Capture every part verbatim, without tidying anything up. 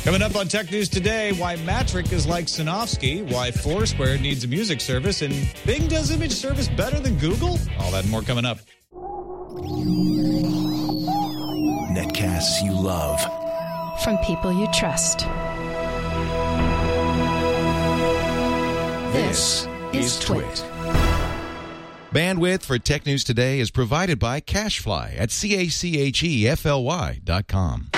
Coming up on Tech News Today, why Matrick is like Sinofsky, why Foursquare needs a music service, and Bing does image service better than Google? All that and more coming up. Netcasts you love. From people you trust. This, this is Twit. Bandwidth for Tech News Today is provided by CacheFly at C A C H E F L Y dot com.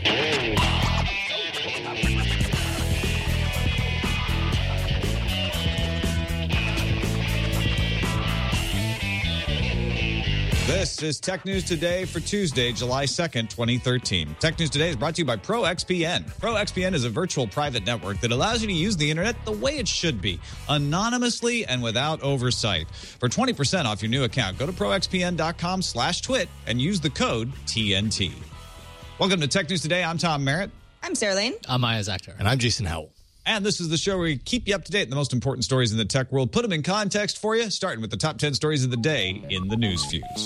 This is Tech News Today for Tuesday, July second, twenty thirteen. Tech News Today is brought to you by ProXPN. ProXPN is a virtual private network that allows you to use the internet the way it should be, anonymously and without oversight. For twenty percent off your new account, go to proxpn.com slash twit and use the code T N T. Welcome to Tech News Today. I'm Tom Merritt. I'm Sarah Lane. I'm Maya Zakhtar. And I'm Jason Howell. And this is the show where we keep you up to date on the most important stories in the tech world, put them in context for you, starting with the top ten stories of the day in the news fuse.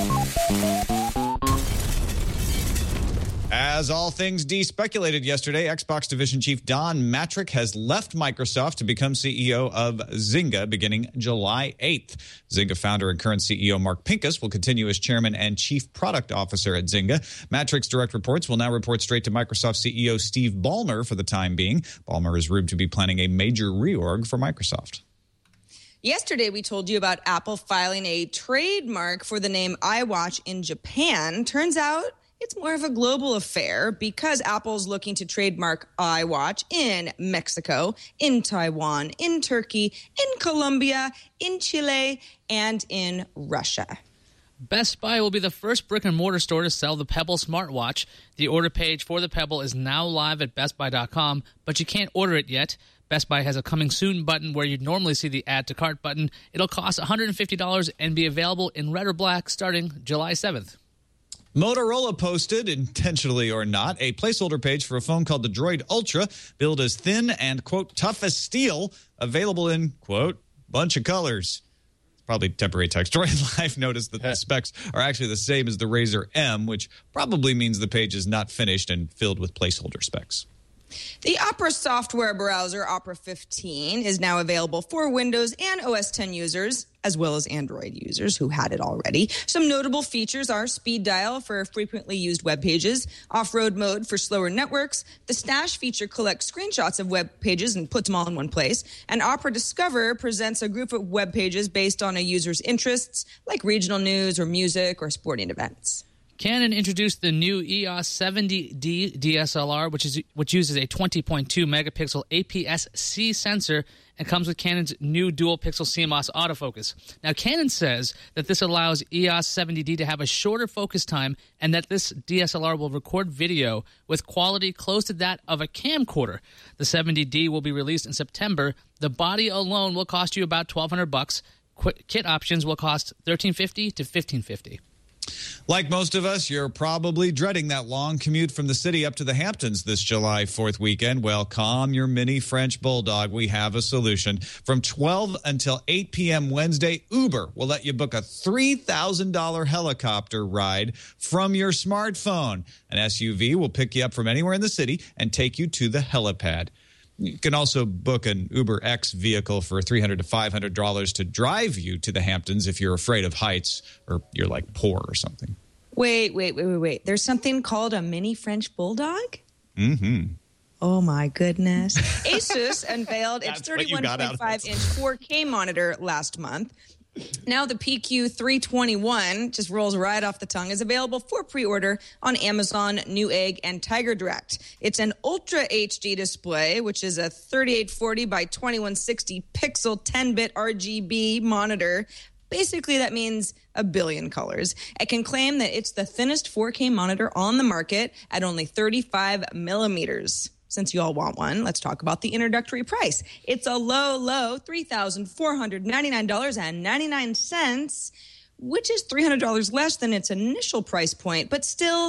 As all things despeculated yesterday, Xbox division chief Don Mattrick has left Microsoft to become C E O of Zynga beginning July eighth. Zynga founder and current C E O Mark Pincus will continue as chairman and chief product officer at Zynga. Mattrick's direct reports will now report straight to Microsoft C E O Steve Ballmer for the time being. Ballmer is rumored to be planning a major reorg for Microsoft. Yesterday, we told you about Apple filing a trademark for the name iWatch in Japan. Turns out it's more of a global affair because Apple's looking to trademark iWatch in Mexico, in Taiwan, in Turkey, in Colombia, in Chile, and in Russia. Best Buy will be the first brick-and-mortar store to sell the Pebble smartwatch. The order page for the Pebble is now live at best buy dot com, but you can't order it yet. Best Buy has a coming soon button where you'd normally see the add to cart button. It'll cost one hundred fifty dollars and be available in red or black starting July seventh. Motorola posted, intentionally or not, a placeholder page for a phone called the Droid Ultra, billed as thin and, quote, tough as steel, available in, quote, bunch of colors. It's probably temporary text. Droid Life noticed that the specs are actually the same as the Razer M, which probably means the page is not finished and filled with placeholder specs. The Opera software browser, Opera fifteen, is now available for Windows and O S ten users, as well as Android users who had it already. Some notable features are speed dial for frequently used web pages, off-road mode for slower networks, the stash feature collects screenshots of web pages and puts them all in one place, and Opera Discover presents a group of web pages based on a user's interests, like regional news or music or sporting events. Canon introduced the new E O S seventy D D S L R, which is which uses a twenty point two megapixel A P S C sensor and comes with Canon's new dual-pixel C M O S autofocus. Now, Canon says that this allows E O S seventy D to have a shorter focus time and that this D S L R will record video with quality close to that of a camcorder. The seventy D will be released in September. The body alone will cost you about twelve hundred bucks. Kit options will cost thirteen fifty to fifteen fifty. Like most of us, you're probably dreading that long commute from the city up to the Hamptons this July fourth weekend. Well, calm your mini French bulldog. We have a solution. From twelve until eight p.m. Wednesday, Uber will let you book a three thousand dollars helicopter ride from your smartphone. An S U V will pick you up from anywhere in the city and take you to the helipad. You can also book an Uber X vehicle for three hundred dollars to five hundred dollars to drive you to the Hamptons if you're afraid of heights or you're like poor or something. Wait, wait, wait, wait, wait. There's something called a mini French bulldog? Mm-hmm. Oh, my goodness. Asus unveiled its thirty-one point five inch four K monitor last month. Now the P Q three twenty-one, just rolls right off the tongue, is available for pre-order on Amazon, Newegg, and Tiger Direct. It's an Ultra H D display, which is a thirty-eight forty by twenty-one sixty pixel ten bit R G B monitor. Basically, that means a billion colors. It can claim that it's the thinnest four K monitor on the market at only thirty-five millimeters. Since you all want one, let's talk about the introductory price. It's a low, low three thousand four hundred ninety-nine dollars and ninety-nine cents, which is three hundred dollars less than its initial price point, but still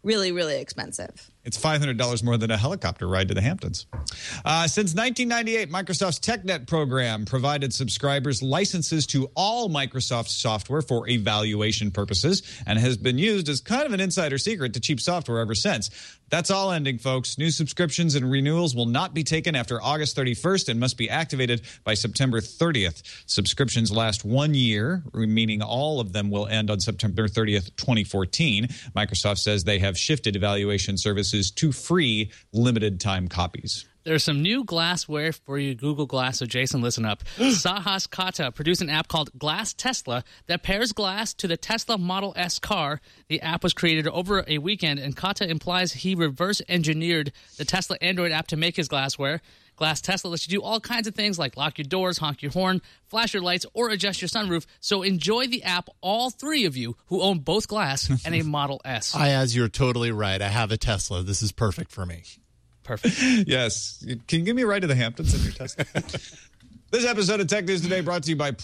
really, really expensive. It's five hundred dollars more than a helicopter ride to the Hamptons. Uh, since nineteen ninety-eight, Microsoft's TechNet program provided subscribers licenses to all Microsoft software for evaluation purposes and has been used as kind of an insider secret to cheap software ever since. That's all ending, folks. New subscriptions and renewals will not be taken after August thirty-first and must be activated by September thirtieth. Subscriptions last one year, meaning all of them will end on September thirtieth, twenty fourteen. Microsoft says they have shifted evaluation services to free limited-time copies. There's some new glassware for you Google Glass, so Jason, listen up. Sahas Kata produced an app called Glass Tesla that pairs glass to the Tesla Model S car. The app was created over a weekend, and Kata implies he reverse-engineered the Tesla Android app to make his glassware. Glass Tesla lets you do all kinds of things like lock your doors, honk your horn, flash your lights, or adjust your sunroof. So enjoy the app, all three of you who own both Glass and a Model S. Ayaz, you're totally right. I have a Tesla. This is perfect for me. Perfect. Yes. Can you give me a ride to the Hamptons in your Tesla? This episode of Tech News Today brought to you by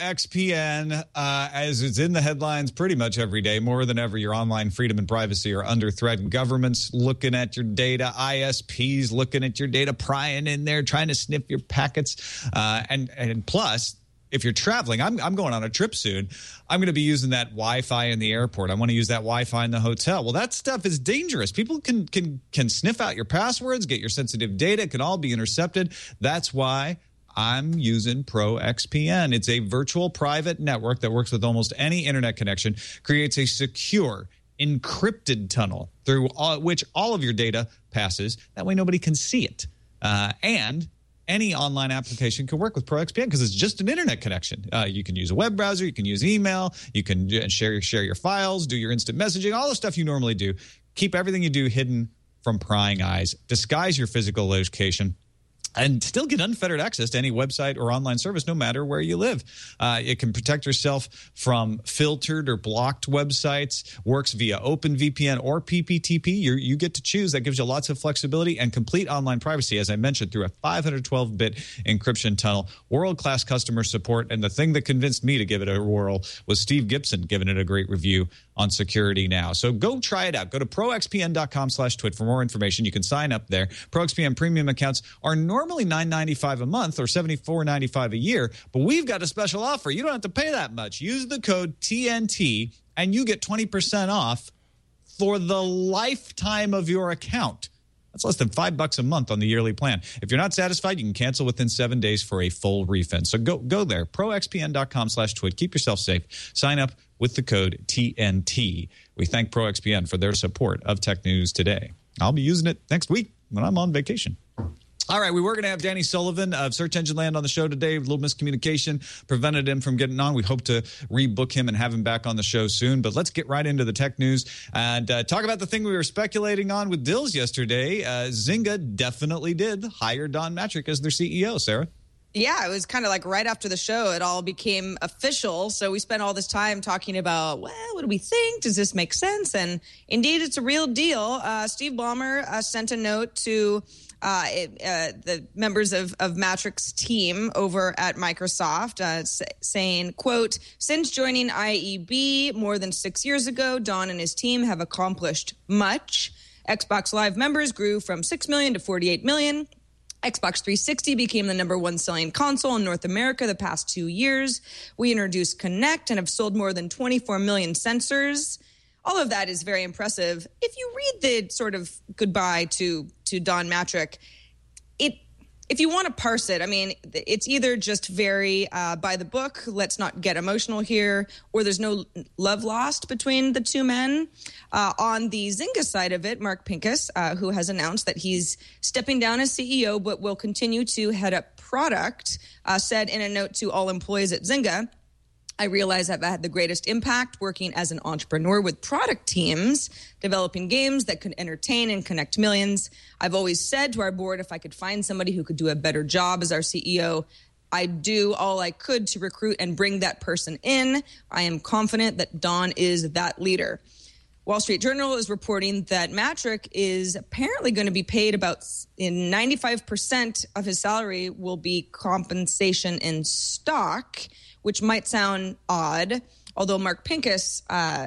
ProXPN. Uh, as it's in the headlines pretty much every day, more than ever, your online freedom and privacy are under threat. Governments looking at your data, I S Ps looking at your data, prying in there, trying to sniff your packets. Uh, and, and plus, if you're traveling, I'm, I'm going on a trip soon. I'm going to be using that Wi-Fi in the airport. I want to use that Wi-Fi in the hotel. Well, that stuff is dangerous. People can can can sniff out your passwords, get your sensitive data. It can all be intercepted. That's why I'm using ProXPN. It's a virtual private network that works with almost any internet connection, creates a secure, encrypted tunnel through all, which all of your data passes. That way nobody can see it. Uh, and any online application can work with ProXPN because it's just an internet connection. Uh, you can use a web browser. You can use email. You can share, share your files, do your instant messaging, all the stuff you normally do. Keep everything you do hidden from prying eyes. Disguise your physical location. And still get unfettered access to any website or online service no matter where you live. Uh, it can protect yourself from filtered or blocked websites, works via OpenVPN or P P T P. You're, you get to choose. That gives you lots of flexibility and complete online privacy, as I mentioned, through a five hundred twelve bit encryption tunnel, world-class customer support. And the thing that convinced me to give it a whirl was Steve Gibson giving it a great review on Security Now. So go try it out. Go to ProXPN.com slash twit for more information. You can sign up there. ProXPN premium accounts are normally nine ninety-five a month or seventy-four ninety-five a year, but we've got a special offer. You don't have to pay that much. Use the code T N T and you get twenty percent off for the lifetime of your account. That's less than five bucks a month on the yearly plan. If you're not satisfied, you can cancel within seven days for a full refund. So go go there, ProXPN.com slash twit. Keep yourself safe. Sign up with the code T N T. We thank ProXPN for their support of Tech News Today. I'll be using it next week when I'm on vacation. All right, we were going to have Danny Sullivan of Search Engine Land on the show today. A little miscommunication prevented him from getting on. We hope to rebook him and have him back on the show soon. But let's get right into the tech news and uh, talk about the thing we were speculating on with Dills yesterday. Uh, Zynga definitely did hire Don Mattrick as their C E O, Sarah. Yeah, it was kind of like right after the show, it all became official. So we spent all this time talking about, well, what do we think? Does this make sense? And indeed, it's a real deal. Uh, Steve Ballmer uh, sent a note to uh, it, uh, the members of, of Mattrick's team over at Microsoft uh, saying, quote, since joining I E B more than six years ago, Don and his team have accomplished much. Xbox Live members grew from six million to forty-eight million. Xbox three sixty became the number one selling console in North America the past two years. We introduced Kinect and have sold more than twenty-four million sensors. All of that is very impressive. If you read the sort of goodbye to, to Don Mattrick, it if you want to parse it, I mean, it's either just very uh, by the book, let's not get emotional here, or there's no love lost between the two men. Uh, on the Zynga side of it, Mark Pincus, uh, who has announced that he's stepping down as C E O but will continue to head up product, uh, said in a note to all employees at Zynga, I realize I've had the greatest impact working as an entrepreneur with product teams, developing games that could entertain and connect millions. I've always said to our board, if I could find somebody who could do a better job as our C E O, I'd do all I could to recruit and bring that person in. I am confident that Don is that leader. Wall Street Journal is reporting that Mattrick is apparently going to be paid about in ninety-five percent of his salary will be compensation in stock, which might sound odd, although Mark Pincus uh,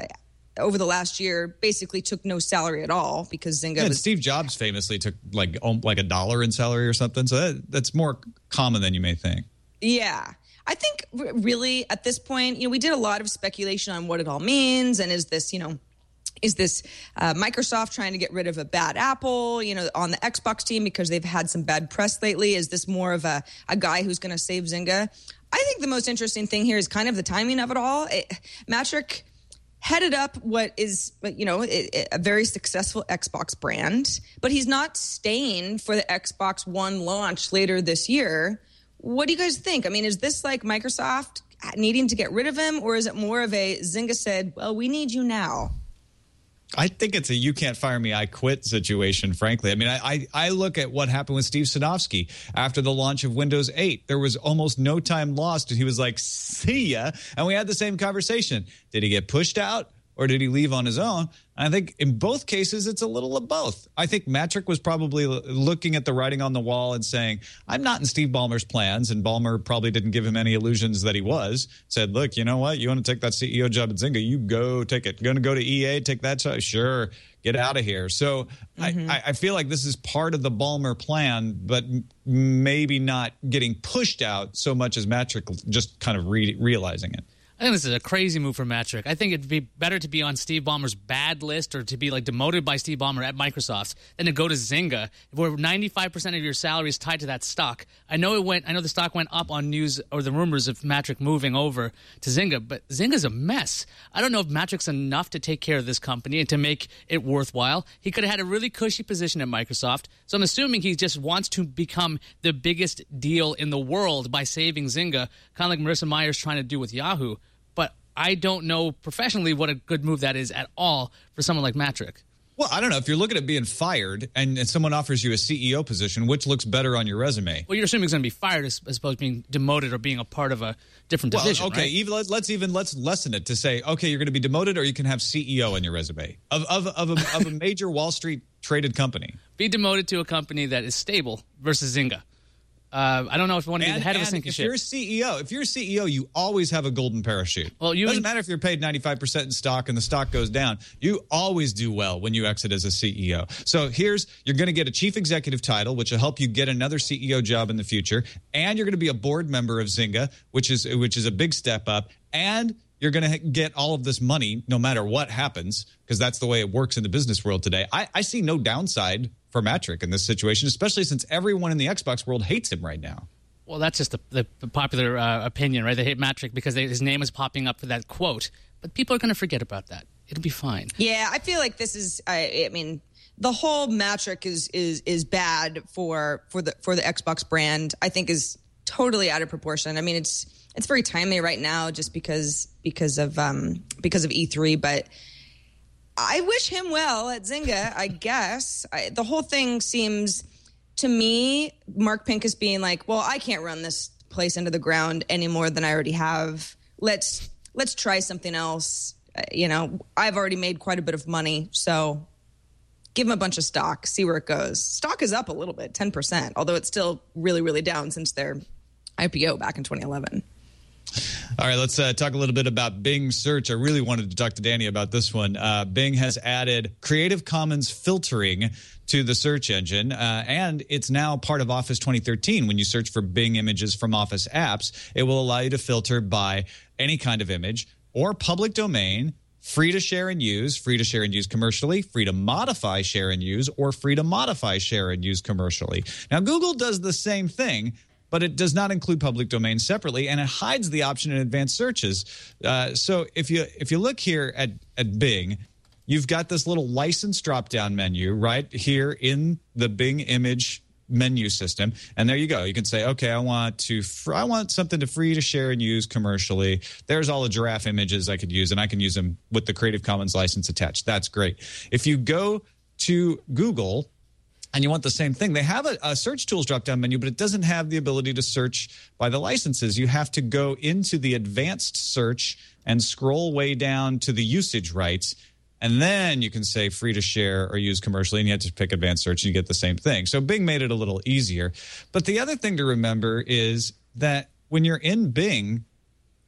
over the last year basically took no salary at all because Zynga yeah, was... Steve Jobs famously took like like a dollar in salary or something. So that, that's more common than you may think. Yeah. I think really at this point, you know, we did a lot of speculation on what it all means. And is this, you know, is this uh, Microsoft trying to get rid of a bad apple, you know, on the Xbox team because they've had some bad press lately? Is this more of a, a guy who's going to save Zynga? I think the most interesting thing here is kind of the timing of it all. It, Mattrick headed up what is, you know, a very successful Xbox brand, but he's not staying for the Xbox One launch later this year. What do you guys think? I mean, is this like Microsoft needing to get rid of him, or is it more of a Zynga said, well, we need you now? I think it's a you can't fire me, I quit situation, frankly. I mean, I, I, I look at what happened with Steve Sadowski after the launch of Windows eight. There was almost no time lost, and he was like, see ya. And we had the same conversation. Did he get pushed out? Or did he leave on his own? I think in both cases, it's a little of both. I think Mattrick was probably looking at the writing on the wall and saying, I'm not in Steve Ballmer's plans. And Ballmer probably didn't give him any illusions that he was. Said, look, you know what? You want to take that C E O job at Zynga? You go take it. Going to go to E A, take that? Sure. Get out of here. So mm-hmm. I, I feel like this is part of the Ballmer plan, but maybe not getting pushed out so much as Mattrick just kind of re- realizing it. I think this is a crazy move for Mattrick. I think it'd be better to be on Steve Ballmer's bad list or to be like demoted by Steve Ballmer at Microsoft than to go to Zynga, where ninety-five percent of your salary is tied to that stock. I know it went. I know the stock went up on news or the rumors of Mattrick moving over to Zynga, but Zynga's a mess. I don't know if Mattrick's enough to take care of this company and to make it worthwhile. He could have had a really cushy position at Microsoft, so I'm assuming he just wants to become the biggest deal in the world by saving Zynga, kind of like Marissa Mayer's trying to do with Yahoo. But I don't know professionally what a good move that is at all for someone like Mattrick. Well, I don't know. If you're looking at being fired and, and someone offers you a C E O position, which looks better on your resume? Well, you're assuming he's going to be fired as, as opposed to being demoted or being a part of a different division, well, okay, right? even, let's, let's even let's lessen it to say, okay, you're going to be demoted or you can have C E O on your resume of of of a, of a major Wall Street traded company. Be demoted to a company that is stable versus Zynga. Uh, I don't know if you want to be and, the head of a sinking if ship. If you're a C E O, if you're a C E O, you always have a golden parachute. Well, you doesn't matter if you're paid ninety-five percent in stock and the stock goes down. You always do well when you exit as a C E O. So here's you're going to get a chief executive title, which will help you get another C E O job in the future, and you're going to be a board member of Zynga, which is which is a big step up, and you're going to get all of this money no matter what happens, because that's the way it works in the business world today. I, I see no downside for Mattrick in this situation, especially since everyone in the Xbox world hates him right now. Well, that's just the, the, the popular uh, opinion, right? They hate Mattrick because they, his name is popping up for that quote. But people are going to forget about that. It'll be fine. Yeah, I feel like this is, I, I mean, the whole Mattrick is is is bad for for the for the Xbox brand. I think is totally out of proportion. I mean, it's it's very timely right now just because because of um because of E three, but I wish him well at Zynga, I guess. I, the whole thing seems, to me, Mark Pincus being like, well, I can't run this place into the ground any more than I already have. Let's let's try something else. Uh, you know, I've already made quite a bit of money, so give him a bunch of stock, see where it goes. Stock is up a little bit, ten percent, although it's still really, really down since their I P O back in twenty eleven. All right, let's uh, talk a little bit about Bing Search. I really wanted to talk to Danny about this one. Uh, Bing has added Creative Commons filtering to the search engine, uh, and it's now part of Office twenty thirteen. When you search for Bing images from Office apps, it will allow you to filter by any kind of image or public domain, free to share and use, free to share and use commercially, free to modify, share and use, or free to modify, share and use commercially. Now, Google does the same thing, but it does not include public domains separately, and it hides the option in advanced searches. Uh, so if you if you look here at, at Bing, you've got this little license drop-down menu right here in the Bing image menu system, and there you go. You can say, okay, I want to fr- I want something to free to share and use commercially. There's all the giraffe images I could use, and I can use them with the Creative Commons license attached. That's great. If you go to Google and you want the same thing, they have a, a search tools drop-down menu, but it doesn't have the ability to search by the licenses. You have to go into the advanced search and scroll way down to the usage rights, and then you can say free to share or use commercially, and you have to pick advanced search and you get the same thing. So Bing made it a little easier. But the other thing to remember is that when you're in Bing,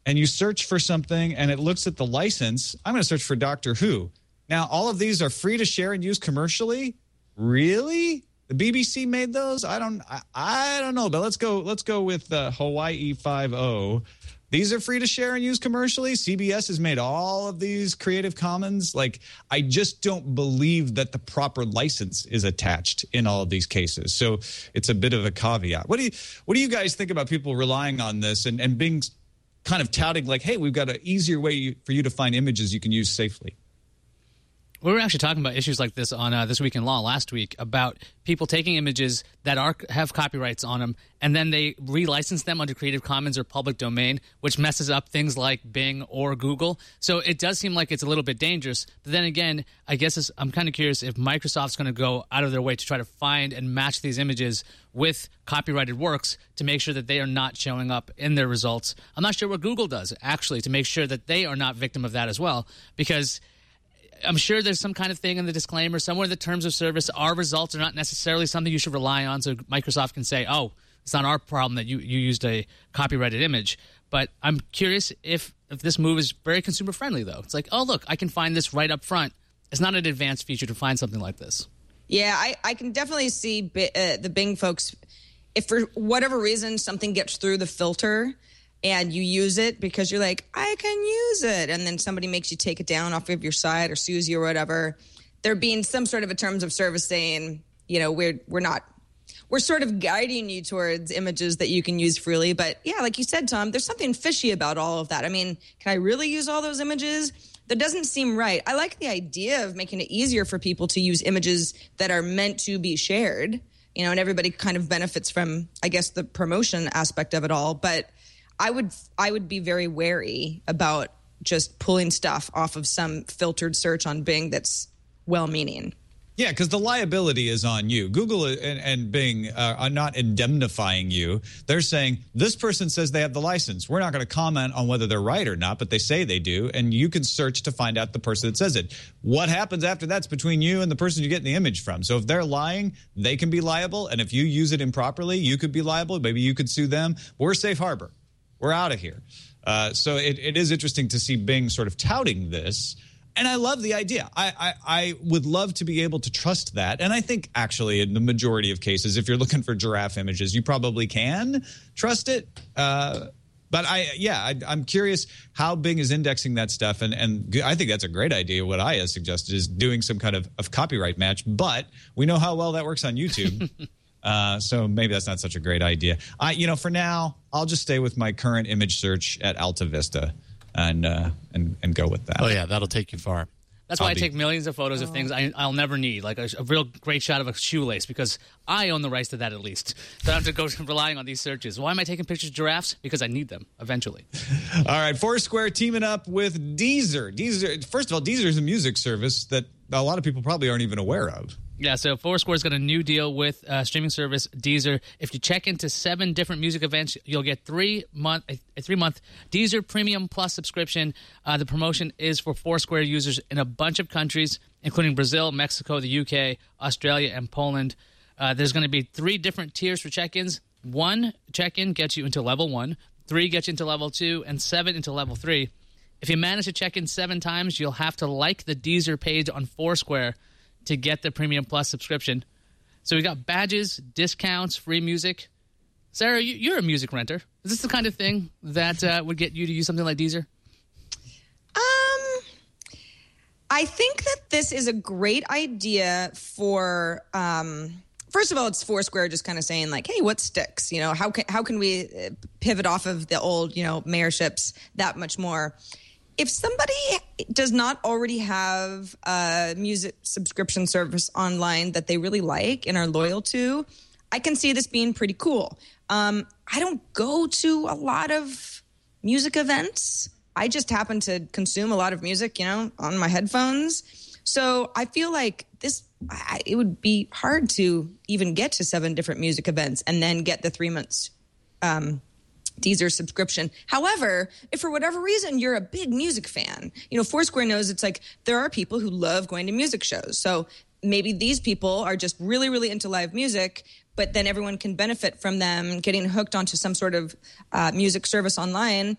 and you search for something and it looks at the license, I'm going to search for Doctor Who. Now, all of these are free to share and use commercially. Really? The B B C made those? I don't I, I don't know, but let's go let's go with uh, Hawaii Five-O. These are free to share and use commercially. C B S has made all of these Creative Commons. Like, I just don't believe that the proper license is attached in all of these cases. So it's a bit of a caveat. What do you what do you guys think about people relying on this and, and being kind of touting like, hey, we've got an easier way for you to find images you can use safely? We were actually talking about issues like this on uh, This Week in Law last week about people taking images that are have copyrights on them, and then they relicense them under Creative Commons or public domain, which messes up things like Bing or Google. So it does seem like it's a little bit dangerous. But then again, I guess it's, I'm kind of curious if Microsoft's going to go out of their way to try to find and match these images with copyrighted works to make sure that they are not showing up in their results. I'm not sure what Google does, actually, to make sure that they are not victim of that as well, because I'm sure there's some kind of thing in the disclaimer somewhere in the terms of service. Our results are not necessarily something you should rely on, so Microsoft can say, oh, it's not our problem that you, you used a copyrighted image. But I'm curious if, if this move is very consumer-friendly, though. It's like, oh, look, I can find this right up front. It's not an advanced feature to find something like this. Yeah, I, I can definitely see B- uh, the Bing folks, if for whatever reason something gets through the filter and you use it because you're like, I can use it, and then somebody makes you take it down off of your site or sues you or whatever, there being some sort of a terms of service saying, you know, we're we're not, we're sort of guiding you towards images that you can use freely. But yeah, like you said, Tom, there's something fishy about all of that. I mean, can I really use all those images? That doesn't seem right. I like the idea of making it easier for people to use images that are meant to be shared, you know, and everybody kind of benefits from, I guess, the promotion aspect of it all. But I would I would be very wary about just pulling stuff off of some filtered search on Bing that's well-meaning. Yeah, because the liability is on you. Google and, and Bing uh, are not indemnifying you. They're saying, this person says they have the license. We're not going to comment on whether they're right or not, but they say they do, and you can search to find out the person that says it. What happens after that's between you and the person you're getting the image from. So if they're lying, they can be liable, and if you use it improperly, you could be liable. Maybe you could sue them. We're safe harbor. We're out of here. Uh, so it, it is interesting to see Bing sort of touting this. And I love the idea. I, I, I would love to be able to trust that. And I think actually in the majority of cases, if you're looking for giraffe images, you probably can trust it. Uh, but I, yeah, I, I'm curious how Bing is indexing that stuff. And, and I think that's a great idea. What I has suggested is doing some kind of, of copyright match. But we know how well that works on YouTube. Uh, so maybe that's not such a great idea. I, you know, for now, I'll just stay with my current image search at Alta Vista and uh, and and go with that. Oh yeah, that'll take you far. That's why I'll I be... take millions of photos of things I, I'll never need, like a, a real great shot of a shoelace, because I own the rights to that at least. So I don't have to go relying on these searches. Why am I taking pictures of giraffes? Because I need them eventually. All right, Foursquare teaming up with Deezer. Deezer. First of all, Deezer is a music service that a lot of people probably aren't even aware of. Yeah, so Foursquare's got a new deal with uh, streaming service Deezer. If you check into seven different music events, you'll get three month a, a three month Deezer Premium Plus subscription. Uh, the promotion is for Foursquare users in a bunch of countries, including Brazil, Mexico, the U K, Australia, and Poland. Uh, there's going to be three different tiers for check-ins. One check-in gets you into level one, three gets you into level two, and seven into level three. If you manage to check in seven times, you'll have to like the Deezer page on Foursquare to get the Premium Plus subscription. So we got badges, discounts, free music. Sarah, you, you're a music renter. Is this the kind of thing that uh, would get you to use something like Deezer? Um, I think that this is a great idea for. Um, first of all, it's Foursquare just kind of saying like, "Hey, what sticks? You know, how can how can we pivot off of the old, you know, mayorships that much more?" If somebody does not already have a music subscription service online that they really like and are loyal to, I can see this being pretty cool. Um, I don't go to a lot of music events. I just happen to consume a lot of music, you know, on my headphones. So I feel like this, I, it would be hard to even get to seven different music events and then get the three months um Deezer subscription. However, if for whatever reason you're a big music fan, you know, Foursquare knows it's like there are people who love going to music shows. So maybe these people are just really, really into live music, but then everyone can benefit from them getting hooked onto some sort of uh, music service online.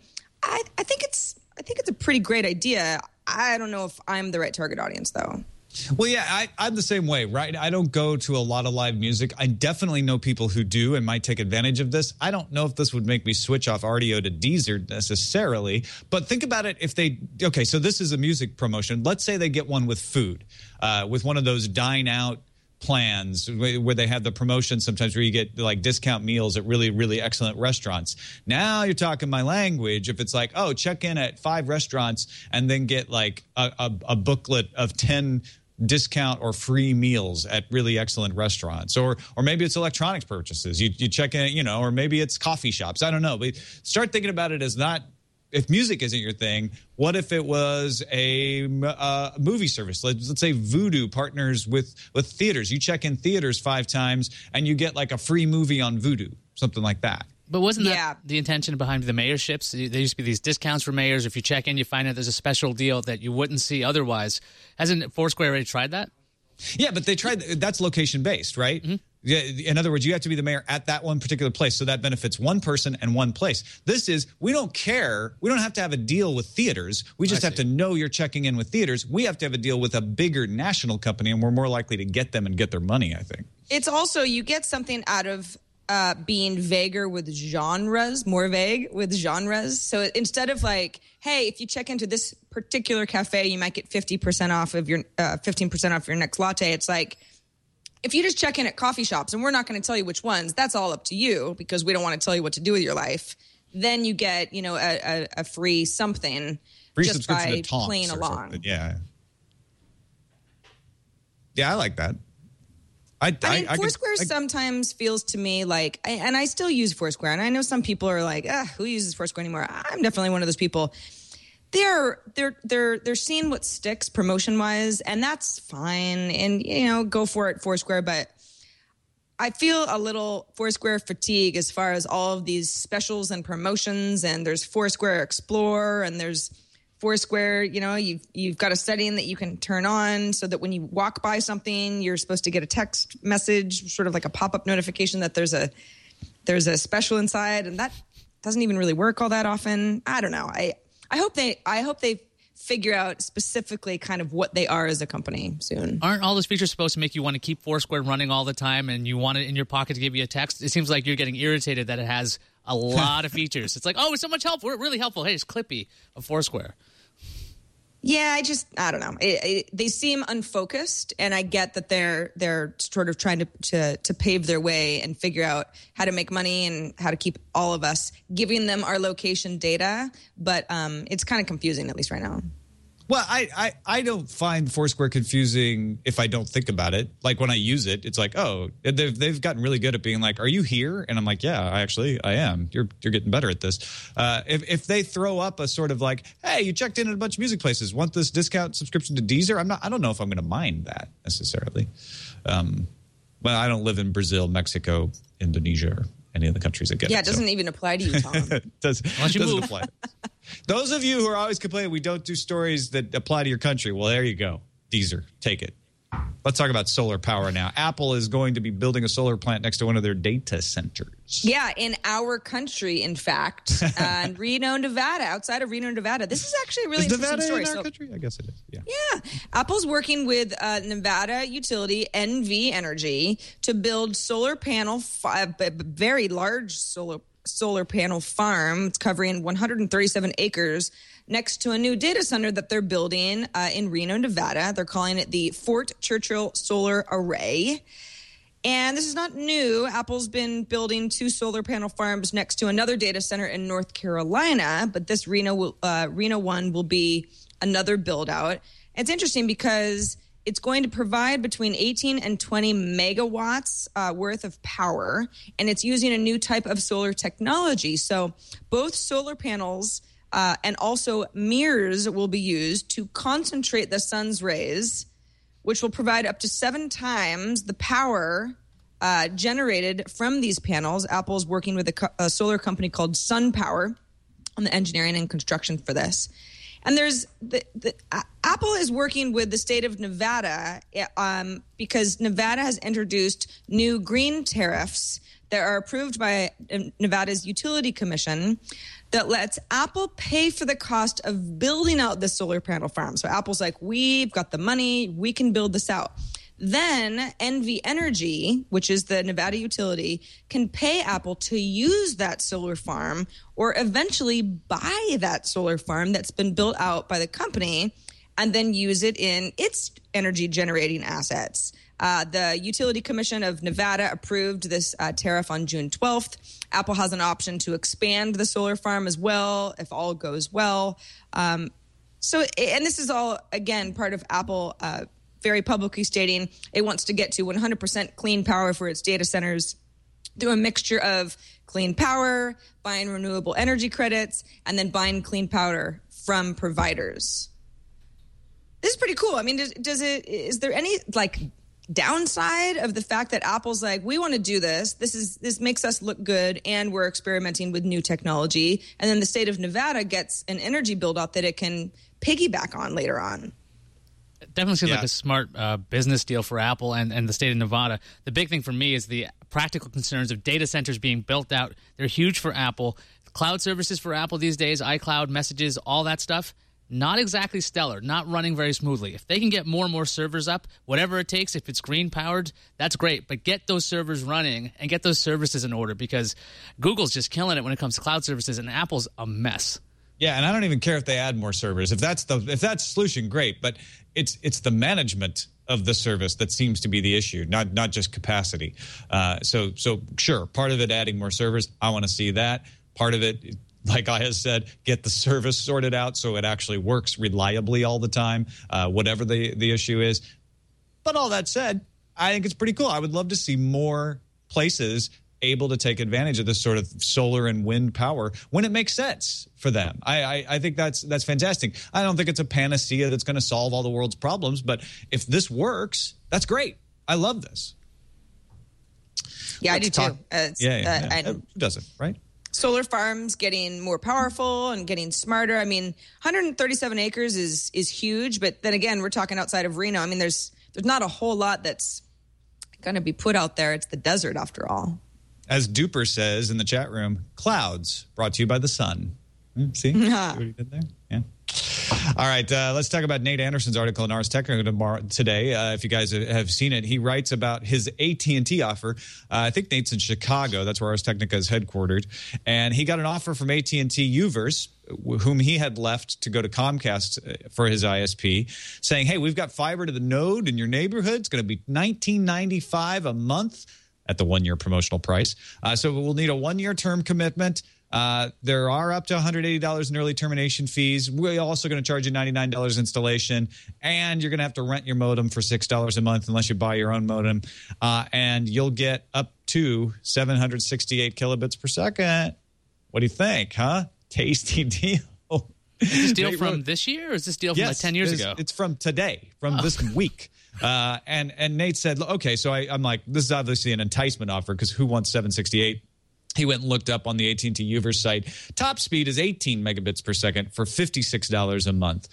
I, I think it's I think it's a pretty great idea. I don't know if I'm the right target audience, though. Well, yeah, I, I'm the same way, right? I don't go to a lot of live music. I definitely know people who do and might take advantage of this. I don't know if this would make me switch off R D O to Deezer necessarily, but think about it if they – okay, so this is a music promotion. Let's say they get one with food, uh, with one of those dine out plans where they have the promotion sometimes where you get like discount meals at really, really excellent restaurants. Now you're talking my language. If it's like, oh, check in at five restaurants and then get like a, a, a booklet of ten discount or free meals at really excellent restaurants, or or maybe it's electronics purchases. You you check in, you know, or maybe it's coffee shops. I don't know. But start thinking about it as not, if music isn't your thing, what if it was a uh, movie service? Let's, let's say Vudu partners with with theaters. You check in theaters five times and you get like a free movie on Vudu, something like that. But wasn't that yeah. the intention behind the mayorships? There used to be these discounts for mayors. If you check in, you find out there's a special deal that you wouldn't see otherwise. Hasn't Foursquare already tried that? Yeah, but they tried. That's location-based, right? Mm-hmm. Yeah, in other words, you have to be the mayor at that one particular place, so that benefits one person and one place. This is, we don't care. We don't have to have a deal with theaters. We just I have see. to know you're checking in with theaters. We have to have a deal with a bigger national company, and we're more likely to get them and get their money, I think. It's also, you get something out of uh, being vaguer with genres, more vague with genres. So instead of like, hey, if you check into this particular cafe, you might get fifty percent off of your, uh, fifteen percent off your next latte. It's like, if you just check in at coffee shops, and we're not going to tell you which ones, that's all up to you because we don't want to tell you what to do with your life. Then you get, you know, a, a, a free something Free just subscription by to Tonks playing or along. something. Yeah. Yeah, I like that. I, I mean, I, I Foursquare could, I, sometimes feels to me like, and I still use Foursquare, and I know some people are like, ah, who uses Foursquare anymore? I'm definitely one of those people. They're they're they're they're seeing what sticks promotion wise, and that's fine. And you know, go for it, Foursquare. But I feel a little Foursquare fatigue as far as all of these specials and promotions. And there's Foursquare Explore, and there's Foursquare. You know, you've you've got a setting that you can turn on so that when you walk by something, you're supposed to get a text message, sort of like a pop up notification that there's a there's a special inside, and that doesn't even really work all that often. I don't know. I. I hope they I hope they figure out specifically kind of what they are as a company soon. Aren't all those features supposed to make you want to keep Foursquare running all the time and you want it in your pocket to give you a text? It seems like you're getting irritated that it has a lot of features. It's like, oh, it's so much help. We're really helpful. Hey, it's Clippy of Foursquare. Yeah, I just I don't know. It, it, they seem unfocused, and I get that they're they're sort of trying to, to to pave their way and figure out how to make money and how to keep all of us giving them our location data. But um, it's kind of confusing, at least right now. Well, I, I, I don't find Foursquare confusing if I don't think about it. Like when I use it, it's like, oh, they've, they've gotten really good at being like, are you here? And I'm like, yeah, I actually, I am. You're you're getting better at this. Uh, if, if they throw up a sort of like, hey, you checked in at a bunch of music places, want this discount subscription to Deezer? I'm not, I don't know if I'm going to mind that necessarily. Um, well, I don't live in Brazil, Mexico, Indonesia, or any of the countries that get yeah, it. Yeah, it doesn't so. even apply to you, Tom. it does, Unless you doesn't move. apply. Those of you who are always complaining we don't do stories that apply to your country, well, there you go. Deezer, take it. Let's talk about solar power now. Apple is going to be building a solar plant next to one of their data centers. Yeah, in our country, in fact, uh, in Reno, Nevada, outside of Reno, Nevada. This is actually a really is interesting Nevada story. in our so, country? I guess it is. Yeah. Yeah, Apple's working with uh, Nevada utility N V Energy to build solar panel, fi- a very large solar solar panel farm. It's covering one hundred thirty-seven acres next to a new data center that they're building uh, in Reno, Nevada. They're calling it the Fort Churchill Solar Array. And this is not new. Apple's been building two solar panel farms next to another data center in North Carolina, but this Reno will, uh, Reno one will be another build out. It's interesting because it's going to provide between eighteen and twenty megawatts uh, worth of power, and it's using a new type of solar technology. So both solar panels uh, and also mirrors will be used to concentrate the sun's rays, which will provide up to seven times the power uh, generated from these panels. Apple's working with a, co- a solar company called SunPower on the engineering and construction for this. And there's the, the uh, Apple is working with the state of Nevada um, because Nevada has introduced new green tariffs that are approved by Nevada's Utility Commission that lets Apple pay for the cost of building out the solar panel farm. So Apple's like, we've got the money, we can build this out. Then N V Energy, which is the Nevada utility, can pay Apple to use that solar farm or eventually buy that solar farm that's been built out by the company and then use it in its energy generating assets. Uh, the Utility Commission of Nevada approved this uh, tariff on June twelfth. Apple has an option to expand the solar farm as well if all goes well. Um, so, and this is all, again, part of Apple uh, very publicly stating it wants to get to one hundred percent clean power for its data centers through a mixture of clean power, buying renewable energy credits, and then buying clean power from providers. This is pretty cool. I mean, does, does it, is there any like downside of the fact that Apple's like, we want to do this. This is, this makes us look good and we're experimenting with new technology. And then the state of Nevada gets an energy build out that it can piggyback on later on. Definitely seems yeah. like a smart uh, business deal for Apple and, and the state of Nevada. The big thing for me is the practical concerns of data centers being built out. They're huge for Apple. Cloud services for Apple these days, iCloud, messages, all that stuff, not exactly stellar, not running very smoothly. If they can get more and more servers up, whatever it takes, if it's green-powered, that's great. But get those servers running and get those services in order because Google's just killing it when it comes to cloud services and Apple's a mess. Yeah, and I don't even care if they add more servers. If that's the if that's the solution, great. But it's it's the management of the service that seems to be the issue, not not just capacity. Uh, so so sure, part of it adding more servers. I want to see that. Part of it, like I have said, get the service sorted out so it actually works reliably all the time, uh, whatever the the issue is. But all that said, I think it's pretty cool. I would love to see more places able to take advantage of this sort of solar and wind power when it makes sense for them. I, I, I think that's that's fantastic. I don't think it's a panacea that's going to solve all the world's problems, but if this works, that's great. I love this. Yeah, Let's I do talk, too. Uh, yeah, yeah, uh, yeah. Who doesn't, right? Solar farms getting more powerful and getting smarter. I mean, one hundred thirty-seven acres is is huge, but then again, we're talking outside of Reno. I mean, there's there's not a whole lot that's going to be put out there. It's the desert after all. As Duper says in the chat room, clouds brought to you by the sun. Hmm, see? See what he did there? Yeah. All right, uh, let's talk about Nate Anderson's article in Ars Technica tomorrow, today. Uh, if you guys have seen it, he writes about his A T and T offer. Uh, I think Nate's in Chicago. That's where Ars Technica is headquartered. And he got an offer from A T and T Uverse, whom he had left to go to Comcast for his I S P, saying, hey, we've got fiber to the node in your neighborhood. It's going to be nineteen ninety-five dollars a month at the one-year promotional price. Uh, so we'll need a one-year term commitment. Uh, there are up to one hundred eighty dollars in early termination fees. We're also going to charge you ninety-nine dollars installation, and you're going to have to rent your modem for six dollars a month unless you buy your own modem. Uh, and you'll get up to seven hundred sixty-eight kilobits per second. What do you think, huh? Tasty deal. Is this deal from this year, or is this deal from yes, like ten years it's, ago? It's from today, from oh. this week. Uh, and and Nate said, okay, so I, I'm like, this is obviously an enticement offer because who wants seven sixty-eight? He went and looked up on the A T and T Uverse site. Top speed is eighteen megabits per second for fifty-six dollars a month.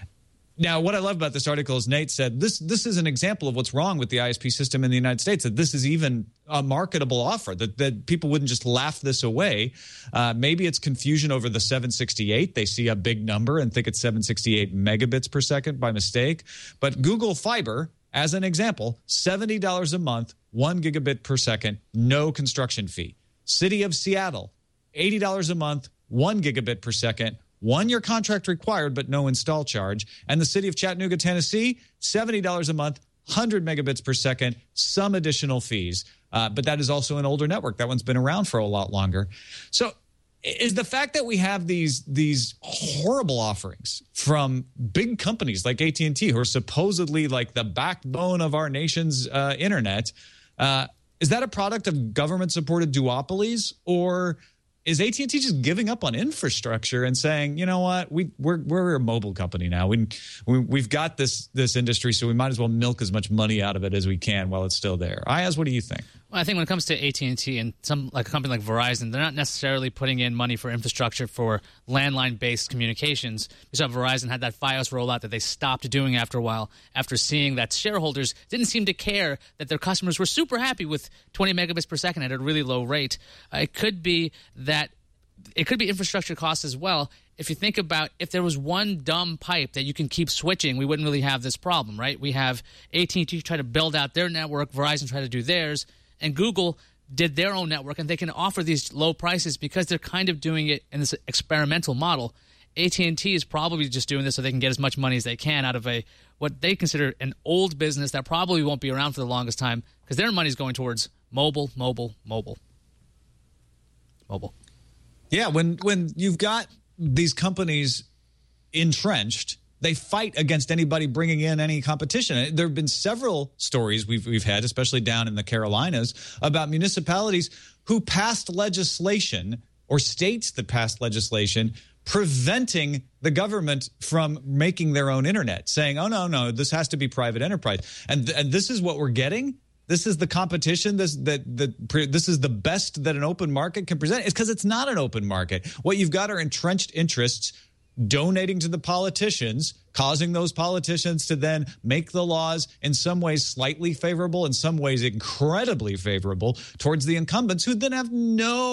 Now, what I love about this article is Nate said this this is an example of what's wrong with the I S P system in the United States, that this is even a marketable offer, that, that people wouldn't just laugh this away. Uh, maybe it's confusion over the seven sixty-eight. They see a big number and think it's seven sixty-eight megabits per second by mistake. But Google Fiber, as an example, seventy dollars a month, one gigabit per second, no construction fee. City of Seattle, eighty dollars a month, one gigabit per second, one-year contract required, but no install charge. And the city of Chattanooga, Tennessee, seventy dollars a month, one hundred megabits per second, some additional fees. Uh, but that is also an older network. That one's been around for a lot longer. So is the fact that we have these these horrible offerings from big companies like A T and T, who are supposedly like the backbone of our nation's uh, internet, uh, is that a product of government-supported duopolies, or is A T and T just giving up on infrastructure and saying, you know what, we we're we're a mobile company now. We, we we've got this this industry, so we might as well milk as much money out of it as we can while it's still there. Ayaz, what do you think? Well, I think when it comes to A T and T and some like a company like Verizon, they're not necessarily putting in money for infrastructure for landline-based communications. We saw Verizon had that Fios rollout that they stopped doing after a while, after seeing that shareholders didn't seem to care that their customers were super happy with twenty megabits per second at a really low rate. Uh, it could be that it could be infrastructure costs as well. If you think about if there was one dumb pipe that you can keep switching, we wouldn't really have this problem, right? We have A T and T try to build out their network, Verizon try to do theirs, and Google did their own network, and they can offer these low prices because they're kind of doing it in this experimental model. A T and T is probably just doing this so they can get as much money as they can out of a what they consider an old business that probably won't be around for the longest time because their money's going towards mobile, mobile, mobile, mobile. Yeah, when when you've got these companies entrenched, they fight against anybody bringing in any competition. There have been several stories we've we've had, especially down in the Carolinas, about municipalities who passed legislation or states that passed legislation preventing the government from making their own internet, saying, oh, no, no, this has to be private enterprise. And, and this is what we're getting? This is the competition. This that that this is the best that an open market can present. It's because it's not an open market. What you've got are entrenched interests donating to the politicians, causing those politicians to then make the laws in some ways slightly favorable, in some ways incredibly favorable towards the incumbents, who then have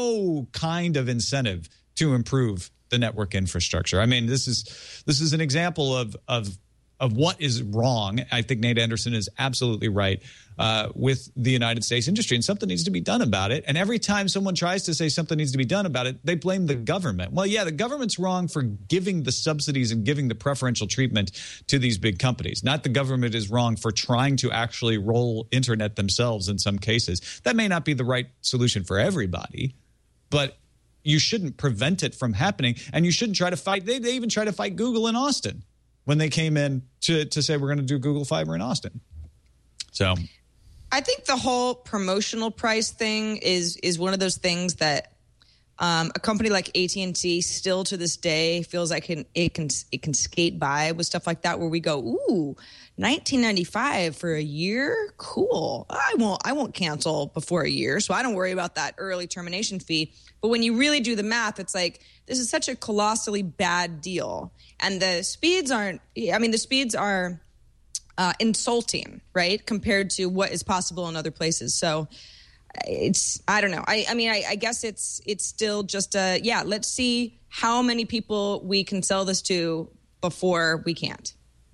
no kind of incentive to improve the network infrastructure. I mean, this is this is an example of of of what is wrong. I think Nate Anderson is absolutely right uh, with the United States industry, and something needs to be done about it. And every time someone tries to say something needs to be done about it, they blame the government. Well, yeah, the government's wrong for giving the subsidies and giving the preferential treatment to these big companies. Not the government is wrong for trying to actually roll internet themselves in some cases. That may not be the right solution for everybody, but you shouldn't prevent it from happening, and you shouldn't try to fight. They, they even try to fight Google in Austin when they came in to, to say we're going to do Google Fiber in Austin. So I think the whole promotional price thing is is one of those things that um, a company like A T and T still to this day feels like it, it can it can skate by with stuff like that, where we go, ooh, nineteen ninety-five for a year, cool. I won't I won't cancel before a year, so I don't worry about that early termination fee. But when you really do the math, it's like, this is such a colossally bad deal. And the speeds aren't, I mean, the speeds are uh, insulting, right, compared to what is possible in other places. So it's, I don't know. I, I mean, I, I guess it's it's still just, a, yeah, let's see how many people we can sell this to before we can't.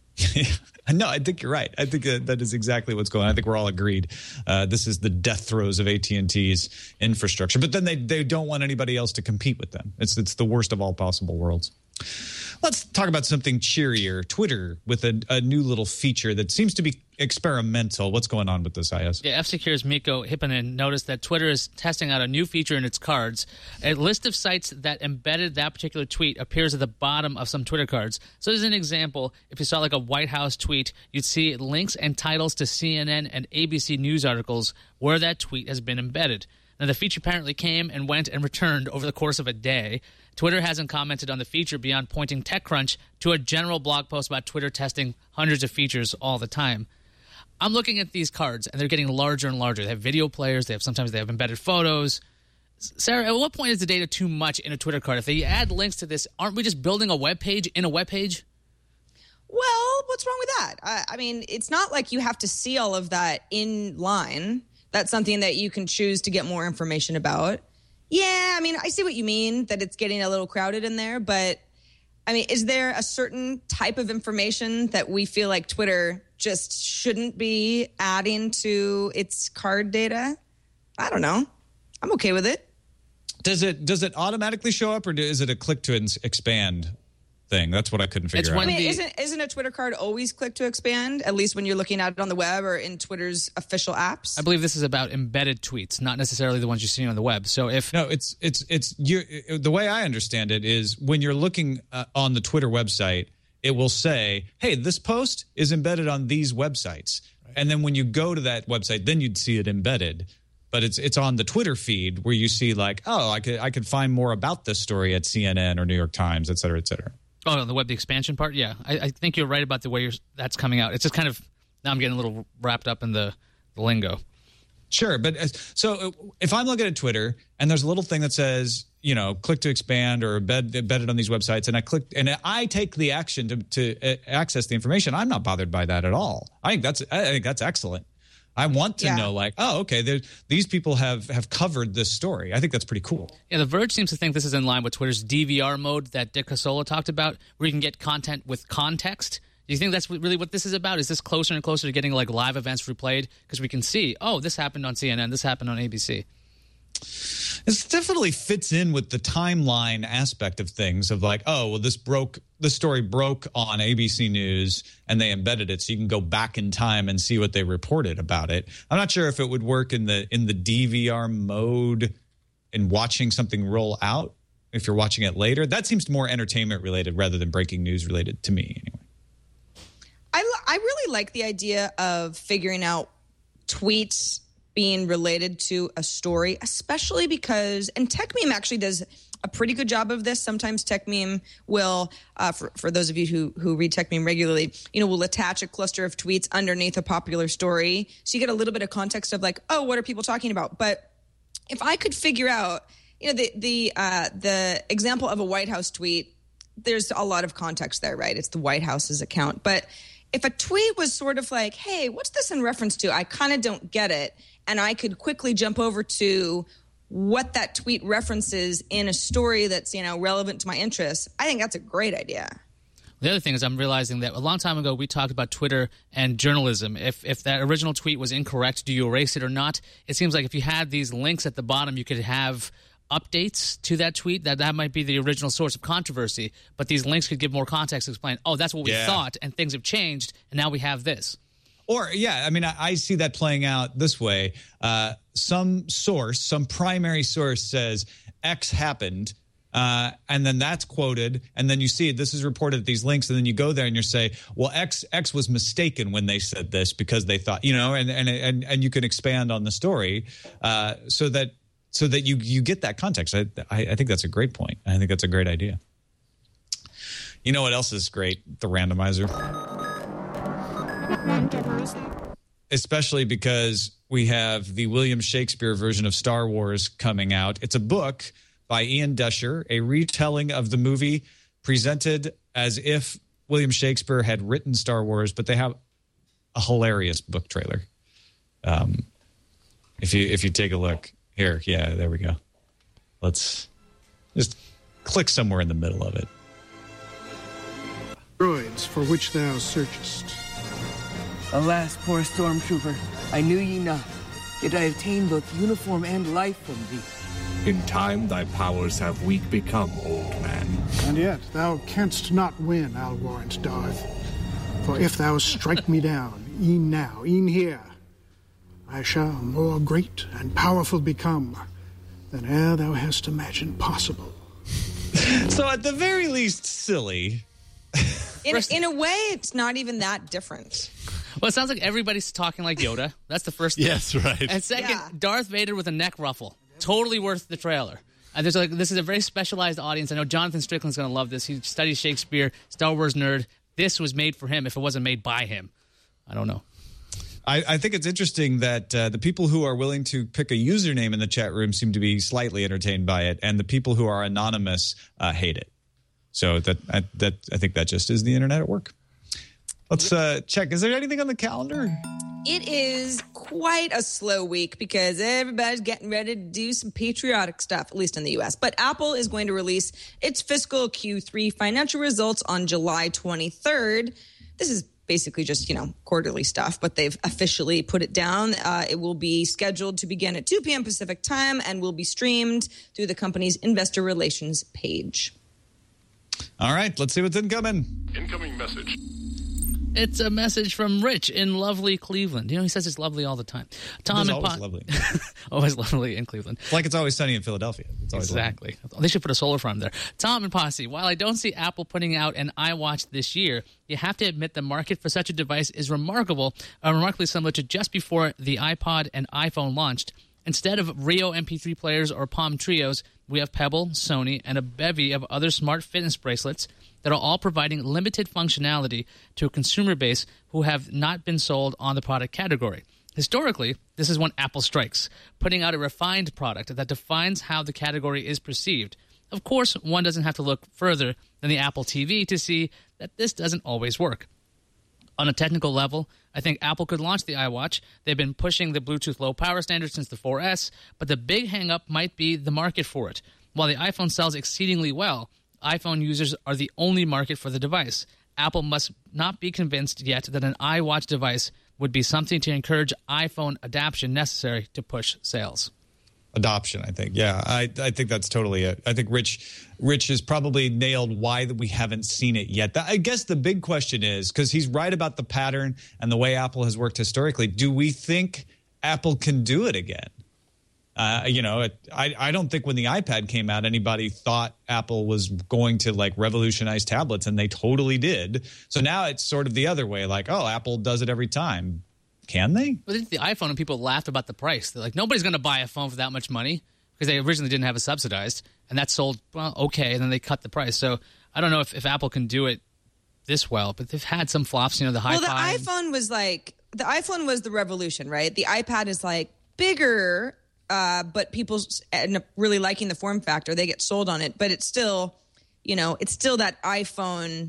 No, I think you're right. I think that, that is exactly what's going on. I think we're all agreed. Uh, this is the death throes of A T and T's infrastructure. But then they, they don't want anybody else to compete with them. It's it's the worst of all possible worlds. Let's talk about something cheerier. Twitter with a, a new little feature that seems to be experimental. What's going on with this, I S? Yeah, F-Secure's Mikko Hipponen noticed that Twitter is testing out a new feature in its cards. A list of sites that embedded that particular tweet appears at the bottom of some Twitter cards. So as an example, if you saw like a White House tweet, you'd see links and titles to C N N and A B C News articles where that tweet has been embedded. Now, the feature apparently came and went and returned over the course of a day. Twitter hasn't commented on the feature beyond pointing TechCrunch to a general blog post about Twitter testing hundreds of features all the time. I'm looking at these cards, and they're getting larger and larger. They have video players. They have sometimes they have embedded photos. Sarah, at what point is the data too much in a Twitter card? If they add links to this, aren't we just building a web page in a web page? Well, what's wrong with that? I, I mean, it's not like you have to see all of that in line. That's something that you can choose to get more information about. Yeah, I mean, I see what you mean, that it's getting a little crowded in there. But, I mean, is there a certain type of information that we feel like Twitter just shouldn't be adding to its card data? I don't know. I'm okay with it. Does it does it automatically show up, or is it a click to expand thing? That's what I couldn't figure It's out. when I mean, the- isn't isn't a Twitter card always click to expand, at least when you're looking at it on the web or in Twitter's official apps? I believe this is about embedded tweets, not necessarily the ones you're seeing on the web. So if No, it's it's it's you. The way I understand it is when you're looking uh, on the Twitter website, it will say, "Hey, this post is embedded on these websites," right. And then when you go to that website, then you'd see it embedded. But it's it's on the Twitter feed where you see like, "Oh, I could I could find more about this story at C N N or New York Times, et cetera, et cetera." Oh, on the web, the expansion part? Yeah. I, I think you're right about the way you're, that's coming out. It's just kind of, now I'm getting a little wrapped up in the, the lingo. Sure, but uh, so if I'm looking at Twitter and there's a little thing that says, you know, click to expand or embed, embed it on these websites, and I click and I take the action to, to access the information, I'm not bothered by that at all. I think that's I think that's excellent. I want to yeah. know, like, oh, okay, these people have, have covered this story. I think that's pretty cool. Yeah, The Verge seems to think this is in line with Twitter's D V R mode that Dick Casola talked about, where you can get content with context. Do you think that's really what this is about? Is this closer and closer to getting like live events replayed? Because we can see, oh, this happened on C N N, this happened on A B C. This definitely fits in with the timeline aspect of things of like, oh, well, this broke, the story broke on A B C News and they embedded it so you can go back in time and see what they reported about it. I'm not sure if it would work in the in the D V R mode in watching something roll out if you're watching it later. That seems more entertainment related rather than breaking news related to me anyway. I, I really like the idea of figuring out tweets being related to a story, especially because, and TechMeme actually does a pretty good job of this. Sometimes TechMeme will, uh, for, for those of you who, who read TechMeme regularly, you know, will attach a cluster of tweets underneath a popular story. So you get a little bit of context of like, oh, what are people talking about? But if I could figure out, you know, the, the, uh, the example of a White House tweet, there's a lot of context there, right? It's the White House's account. But if a tweet was sort of like, hey, what's this in reference to? I kind of don't get it. And I could quickly jump over to what that tweet references in a story that's, you know, relevant to my interests. I think that's a great idea. The other thing is I'm realizing that a long time ago we talked about Twitter and journalism. If if that original tweet was incorrect, do you erase it or not? It seems like if you had these links at the bottom, you could have updates to that tweet, that that might be the original source of controversy, but these links could give more context to explain, oh, that's what we yeah. thought, and things have changed, and now we have this. Or, yeah, I mean, I, I see that playing out this way. Uh, some source, some primary source says X happened, uh, and then that's quoted, and then you see it, this is reported at these links, and then you go there and you say, well, X X was mistaken when they said this because they thought, you know, and and and, and you can expand on the story uh, so that so that you you get that context. I, I I think that's a great point. I think that's a great idea. You know what else is great? The randomizer. Randomizer. Especially because we have the William Shakespeare version of Star Wars coming out. It's a book by Ian Dusher, a retelling of the movie presented as if William Shakespeare had written Star Wars, but they have a hilarious book trailer. Um, if you if you take a look here, yeah, there we go. Let's just click somewhere in the middle of it. Droids for which thou searchest. Alas, poor stormtrooper, I knew ye not, yet I obtained both uniform and life from thee. In time thy powers have weak become, old man. And yet thou canst not win, Alwarrant Darth. For if thou strike me down, e'en now, e'en here, I shall more great and powerful become than e'er thou hast imagined possible. So at the very least, silly. In, in a way, it's not even that different. Well, it sounds like everybody's talking like Yoda. That's the first thing. Yes, right. And second, yeah. Darth Vader with a neck ruffle. Totally worth the trailer. And there's like this is a very specialized audience. I know Jonathan Strickland's going to love this. He studies Shakespeare, Star Wars nerd. This was made for him if it wasn't made by him. I don't know. I, I think it's interesting that uh, the people who are willing to pick a username in the chat room seem to be slightly entertained by it, and the people who are anonymous uh, hate it. So that I, that I think that just is the internet at work. Let's uh, check. Is there anything on the calendar? It is quite a slow week because everybody's getting ready to do some patriotic stuff, at least in the U S. But Apple is going to release its fiscal Q three financial results on July twenty-third. This is basically just, you know, quarterly stuff, but they've officially put it down. Uh, it will be scheduled to begin at two p.m. Pacific time and will be streamed through the company's investor relations page. All right, let's see what's incoming. Incoming message. It's a message from Rich in lovely Cleveland. You know, he says it's lovely all the time. Tom it's and always po- lovely. Always lovely in Cleveland. It's like it's always sunny in Philadelphia. It's always exactly. Lovely. They should put a solar farm there. Tom and Posse, while I don't see Apple putting out an iWatch this year, you have to admit the market for such a device is remarkable, uh, remarkably similar to just before the iPod and iPhone launched. Instead of Rio M P three players or Palm Trios, we have Pebble, Sony, and a bevy of other smart fitness bracelets that are all providing limited functionality to a consumer base who have not been sold on the product category. Historically, this is when Apple strikes, putting out a refined product that defines how the category is perceived. Of course, one doesn't have to look further than the Apple T V to see that this doesn't always work. On a technical level, I think Apple could launch the iWatch. They've been pushing the Bluetooth low power standard since the four S, but the big hang-up might be the market for it. While the iPhone sells exceedingly well, iPhone users are the only market for the device. Apple must not be convinced yet that an iWatch device would be something to encourage iPhone adoption necessary to push sales. Adoption, I think. Yeah, I, I think that's totally it. I think Rich Rich has probably nailed why we haven't seen it yet. I guess the big question is, because he's right about the pattern and the way Apple has worked historically, do we think Apple can do it again? Uh, you know, it, I, I don't think when the iPad came out, anybody thought Apple was going to like revolutionize tablets, and they totally did. So now it's sort of the other way, like, oh, Apple does it every time. Can they? Well, the iPhone, and people laughed about the price. They're like, nobody's going to buy a phone for that much money because they originally didn't have it subsidized, and that sold, well, okay, and then they cut the price. So I don't know if, if Apple can do it this well, but they've had some flops, you know, the high Well, the iPhone was like, the iPhone was the revolution, right? The iPad is like bigger, uh, but people end up really liking the form factor. They get sold on it, but it's still, you know, it's still that iPhone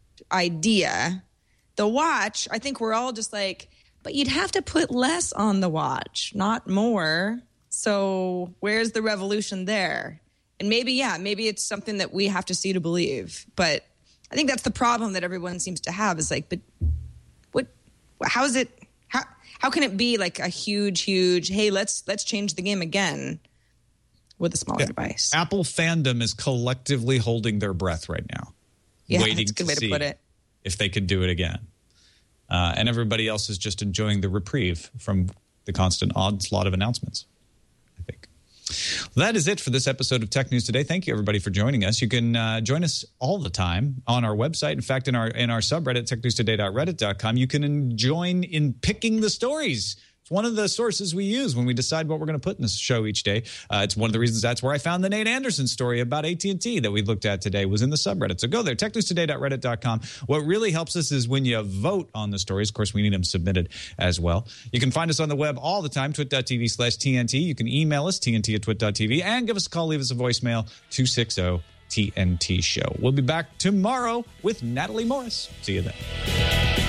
idea. The watch, I think we're all just like, but you'd have to put less on the watch, not more. So where's the revolution there? And maybe, yeah, maybe it's something that we have to see to believe. But I think that's the problem that everyone seems to have is like, but what, how is it, how, how can it be like a huge, huge, hey, let's, let's change the game again with a smaller yeah. device? Apple fandom is collectively holding their breath right now. Yeah, waiting that's a good to way see to put it. If they could do it again. Uh, and everybody else is just enjoying the reprieve from the constant onslaught of announcements, I think. Well, that is it for this episode of Tech News Today. Thank you, everybody, for joining us. You can uh, join us all the time on our website. In fact, in our in our subreddit, tech news today dot reddit dot com, you can join in picking the stories. It's one of the sources we use when we decide what we're going to put in this show each day. Uh, it's one of the reasons that's where I found the Nate Anderson story about A T and T that we looked at today was in the subreddit. So go there, tech news today dot reddit dot com. What really helps us is when you vote on the stories. Of course, we need them submitted as well. You can find us on the web all the time, twit dot t v slash T N T. You can email us, T N T at twit dot t v, and give us a call, leave us a voicemail, two six zero T N T show. We'll be back tomorrow with Natalie Morris. See you then.